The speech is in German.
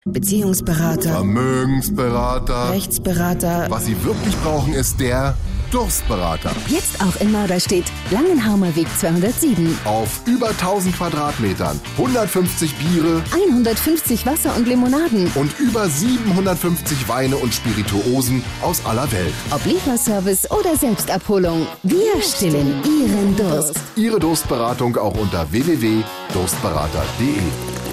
Beziehungsberater, Vermögensberater. Rechtsberater. Was Sie wirklich brauchen, ist der Durstberater. Jetzt auch in Norderstedt, Langenhaumer Weg 207. Auf über 1000 Quadratmetern, 150 Biere 150 Wasser und Limonaden. und über 750 Weine und Spirituosen aus aller Welt. Ob Lieferservice oder Selbstabholung, wir stillen Ihren Durst. Ihre Durstberatung auch unter www.durstberater.de.